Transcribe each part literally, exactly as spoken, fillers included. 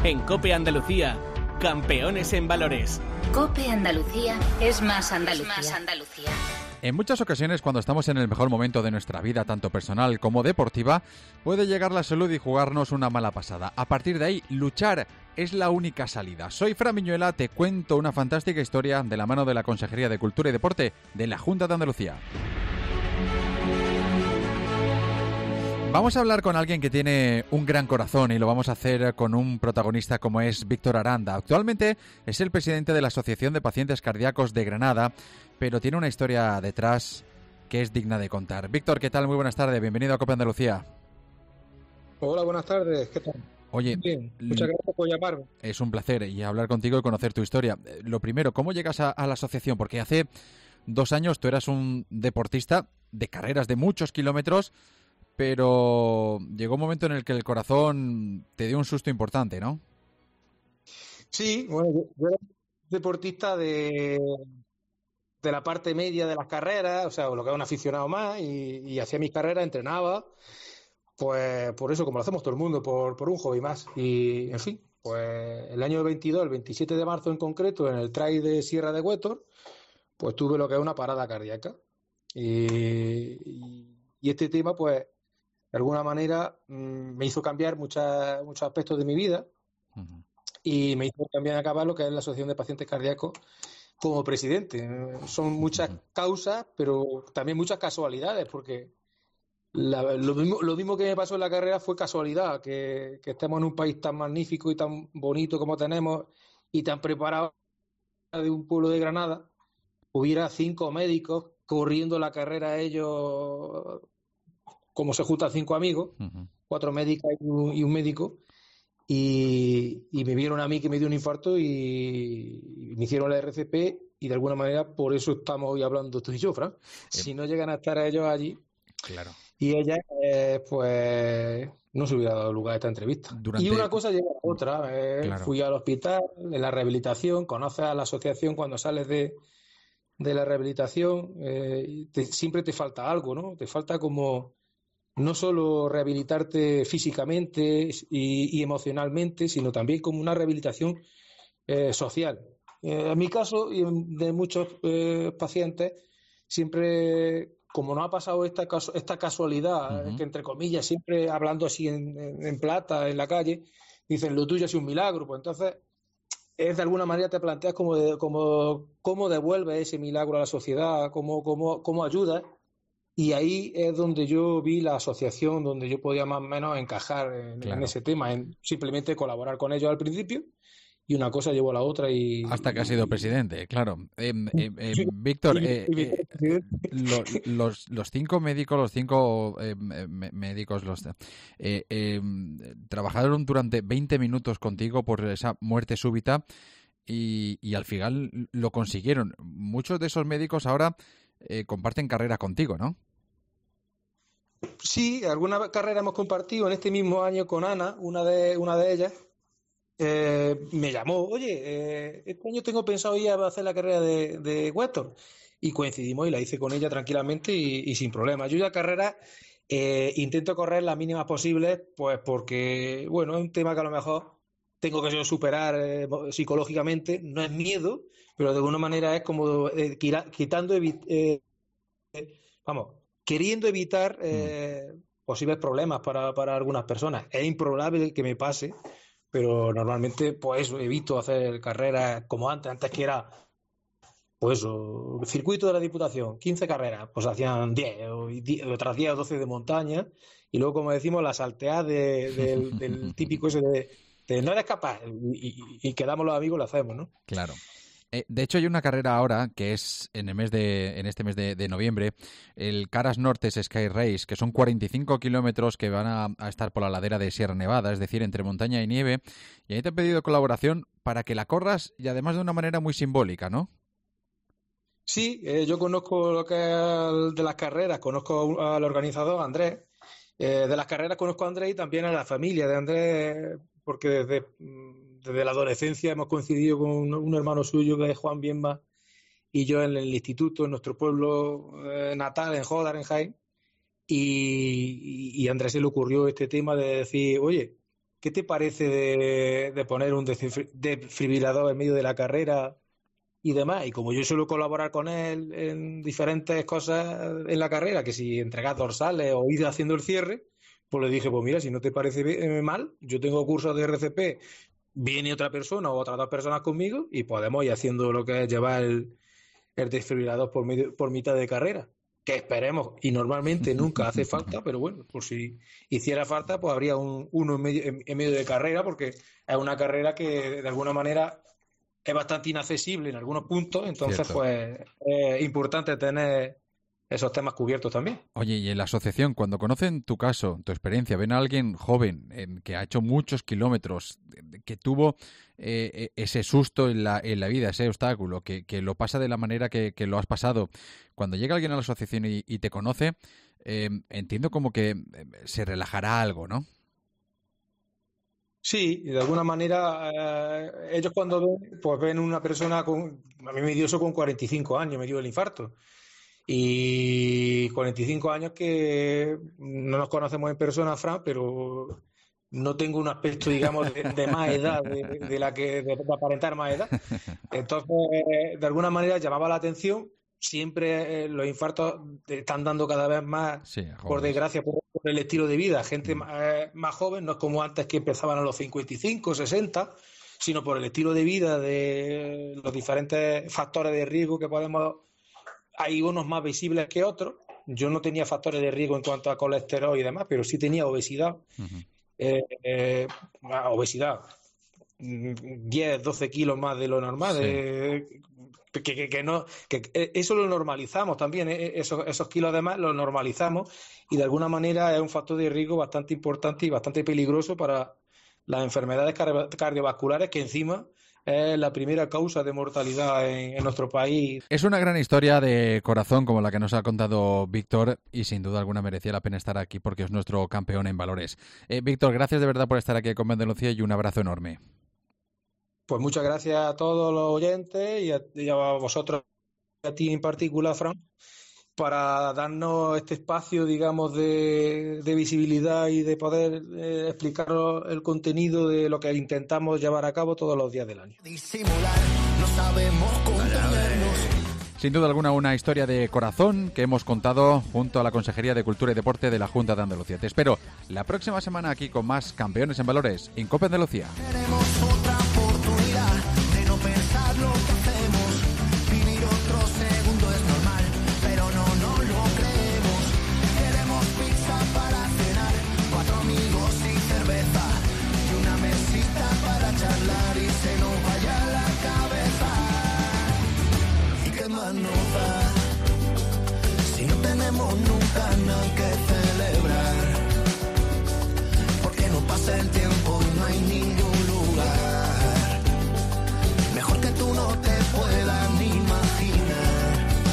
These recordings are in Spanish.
En COPE Andalucía, campeones en valores. COPE Andalucía es más Andalucía. Es más Andalucía. En muchas ocasiones, cuando estamos en el mejor momento de nuestra vida, tanto personal como deportiva, puede llegar la salud y jugarnos una mala pasada. A partir de ahí, luchar es la única salida. Soy Fran Miñuela, te cuento una fantástica historia de la mano de la Consejería de Cultura y Deporte de la Junta de Andalucía. Vamos a hablar con alguien que tiene un gran corazón y lo vamos a hacer con un protagonista como es Víctor Aranda. Actualmente es el presidente de la Asociación de Pacientes Cardíacos de Granada, pero tiene una historia detrás que es digna de contar. Víctor, ¿qué tal? Muy buenas tardes, bienvenido a COPE Andalucía. Hola, buenas tardes, ¿qué tal? Oye, bien, muchas gracias por llamarme. Es un placer y hablar contigo y conocer tu historia. Lo primero, ¿cómo llegas a, a la asociación? Porque hace dos años tú eras un deportista de carreras de muchos kilómetros, pero llegó un momento en el que el corazón te dio un susto importante, ¿no? Sí, bueno, yo, yo era deportista de, de la parte media de las carreras, o sea, lo que era un aficionado más, y, y hacía mis carreras, entrenaba, pues por eso, como lo hacemos todo el mundo, por, por un hobby más. Y, en fin, pues el año veintidós, el veintisiete de marzo en concreto, en el trail de Sierra de Huétor, pues tuve lo que es una parada cardíaca. Y, y, y este tema, pues, de alguna manera mmm, me hizo cambiar muchas, muchos aspectos de mi vida uh-huh. y me hizo también acabar lo que es la Asociación de Pacientes Cardíacos como presidente. Son muchas uh-huh. causas, pero también muchas casualidades, porque la, lo, mismo, lo mismo que me pasó en la carrera fue casualidad, que, que estemos en un país tan magnífico y tan bonito como tenemos y tan preparado de un pueblo de Granada, hubiera cinco médicos corriendo la carrera ellos como se juntan cinco amigos, uh-huh. cuatro médicas y un, y un médico, y, y me vieron a mí que me dio un infarto y, y me hicieron la R C P, y de alguna manera por eso estamos hoy hablando tú y yo, Fran. Eh, si no llegan a estar ellos allí, claro. y ella, eh, pues no se hubiera dado lugar a esta entrevista. Durante... Y una cosa lleva a otra. Eh, claro. Fui al hospital, en la rehabilitación, conoces a la asociación cuando sales de, de la rehabilitación, eh, te, siempre te falta algo, ¿no? Te falta como no solo rehabilitarte físicamente y, y emocionalmente, sino también como una rehabilitación eh, social. Eh, en mi caso y de muchos eh, pacientes, siempre, como no ha pasado esta, esta casualidad, uh-huh. que entre comillas, siempre hablando así en, en, en plata, en la calle, dicen lo tuyo es un milagro, pues entonces es de alguna manera te planteas como, de, como cómo devuelve ese milagro a la sociedad, cómo, cómo, cómo ayuda. Y ahí es donde yo vi la asociación, donde yo podía más o menos encajar en, claro. en ese tema, en simplemente colaborar con ellos al principio, y una cosa llevó a la otra. Y hasta que has sido presidente, claro. Eh, eh, eh, sí, Víctor, eh, eh, lo, los, los cinco médicos, los cinco eh, médicos, los eh, eh, trabajaron durante veinte minutos contigo por esa muerte súbita y, y al final lo consiguieron. Muchos de esos médicos ahora eh, comparten carrera contigo, ¿no? Sí, alguna carrera hemos compartido en este mismo año con Ana, una de una de ellas. Eh, me llamó, oye, eh, este año tengo pensado ir a hacer la carrera de, de Huétor, y coincidimos y la hice con ella tranquilamente y, y sin problema. Yo ya carrera eh, intento correr las mínimas posibles, pues porque, bueno, es un tema que a lo mejor tengo que yo superar eh, psicológicamente, no es miedo, pero de alguna manera es como eh, quitando, eh, eh, vamos, queriendo evitar eh, mm. posibles problemas para, para algunas personas. Es improbable que me pase, pero normalmente pues evito hacer carreras como antes, antes que era pues eso, el circuito de la Diputación, quince carreras, pues hacían diez, o diez, otras diez o doce de montaña, y luego, como decimos, las salteadas de, de, del típico ese de, de no eres capaz, y, y, y quedamos los amigos, lo hacemos, ¿no? Claro. Eh, de hecho, hay una carrera ahora que es en el mes de, en este mes de, de noviembre, el Caras Nortes Sky Race, que son cuarenta y cinco kilómetros que van a, a estar por la ladera de Sierra Nevada, es decir, entre montaña y nieve. Y ahí te he pedido colaboración para que la corras y además de una manera muy simbólica, ¿no? Sí, eh, yo conozco lo que es de las carreras, conozco al organizador, Andrés. Eh, de las carreras conozco a Andrés y también a la familia de Andrés, porque desde, desde la adolescencia hemos coincidido con un, un hermano suyo que es Juan Bienma y yo en el instituto, en nuestro pueblo eh, natal, en Jódar, en Jaén, y, y, y a Andrés se le ocurrió este tema de decir, oye, ¿qué te parece de, de poner un desfibrilador en medio de la carrera y demás? Y como yo suelo colaborar con él en diferentes cosas en la carrera, que si entregar dorsales o ir haciendo el cierre, pues le dije, pues mira, si no te parece mal, yo tengo cursos de R C P, viene otra persona o otras dos personas conmigo y podemos ir haciendo lo que es llevar el, el desfibrilador por, medio, por mitad de carrera. Que esperemos, y normalmente nunca hace falta, pero bueno, por si hiciera falta, pues habría un, uno en medio, en, en medio de carrera, porque es una carrera que de alguna manera es bastante inaccesible en algunos puntos, entonces Cierto. Pues es importante tener esos temas cubiertos también. Oye, y en la asociación, cuando conocen tu caso, tu experiencia, ven a alguien joven eh, que ha hecho muchos kilómetros, que tuvo eh, ese susto en la, en la vida, ese obstáculo, que, que lo pasa de la manera que, que lo has pasado, cuando llega alguien a la asociación y, y te conoce, eh, entiendo como que se relajará algo, ¿no? Sí, de alguna manera eh, ellos cuando ven, pues ven una persona con, a mí me dio eso con cuarenta y cinco años, me dio el infarto. Y cuarenta y cinco años que no nos conocemos en persona, Fran, pero no tengo un aspecto, digamos, de, de más edad, de, de la que de, de aparentar más edad. Entonces, de alguna manera llamaba la atención. Siempre eh, los infartos están dando cada vez más, sí, por desgracia, por, por el estilo de vida. Gente mm. más, eh, más joven, no es como antes que empezaban a los cincuenta y cinco, sesenta, sino por el estilo de vida, de los diferentes factores de riesgo que podemos... Hay unos más visibles que otros. Yo no tenía factores de riesgo en cuanto a colesterol y demás, pero sí tenía obesidad. Uh-huh. Eh, eh, obesidad. diez, doce kilos más de lo normal. Sí. Eh, que, que, que no, que eso lo normalizamos también. Eh, esos, esos kilos de más los normalizamos y de alguna manera es un factor de riesgo bastante importante y bastante peligroso para las enfermedades cardiovasculares, que encima es la primera causa de mortalidad en, en nuestro país. Es una gran historia de corazón como la que nos ha contado Víctor y sin duda alguna merecía la pena estar aquí porque es nuestro campeón en valores. Eh, Víctor, gracias de verdad por estar aquí con Andalucía y un abrazo enorme. Pues muchas gracias a todos los oyentes y a, y a vosotros, a ti en particular, Fran, para darnos este espacio, digamos, de, de visibilidad y de poder eh, explicar el contenido de lo que intentamos llevar a cabo todos los días del año. Disimular, no sabemos contenernos. Sin duda alguna una historia de corazón que hemos contado junto a la Consejería de Cultura y Deporte de la Junta de Andalucía. Te espero la próxima semana aquí con más Campeones en Valores en COPE Andalucía. Tenemos otra oportunidad de no pensar lo que hacemos, vivir otro segundo es normal, pero no, no lo creemos. Queremos pizza para cenar, cuatro amigos y cerveza, y una mesita para charlar y se nos vaya la cabeza. ¿Y qué más nos da? Si no tenemos nunca nada que celebrar, porque no pasa el tiempo y no hay ningún lugar mejor que tú no te puedas ni imaginar,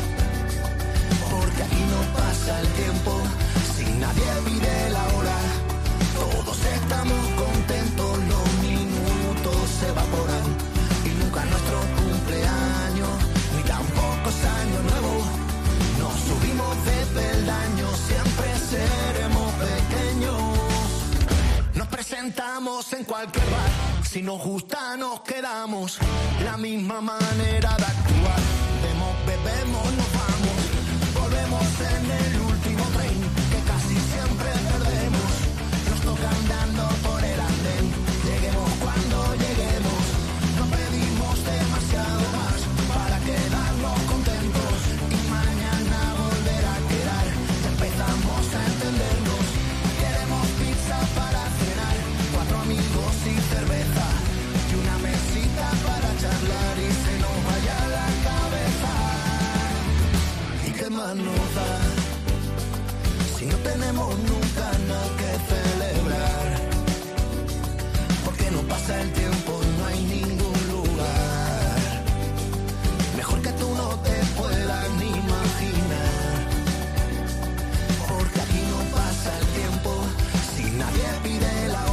porque aquí no pasa el tiempo si nadie pide la hora, todos estamos contentos, los minutos se evaporan y nunca nuestro cumpleaños ni tampoco es año nuevo, nos subimos de peldaño, siempre seremos pequeños. Nos presentamos en cualquier bar, si nos gusta nos quedamos, la misma manera de actuar, vemos, bebemos, nos vamos, volvemos en el último tren, que casi siempre perdemos, nos toca andando por el andén, lleguemos cuando lleguemos, no pedimos demasiado más, para quedarnos contentos, y mañana volver a quedar, ya empezamos a entendernos, queremos pizza para cenar, cuatro amigos y cerveza, y una mesita para charlar y se nos vaya la cabeza. ¿Y qué más nos da? Si no tenemos nunca nada que celebrar, porque no pasa el tiempo y no hay ningún lugar mejor que tú no te puedas ni imaginar, porque aquí no pasa el tiempo si nadie pide la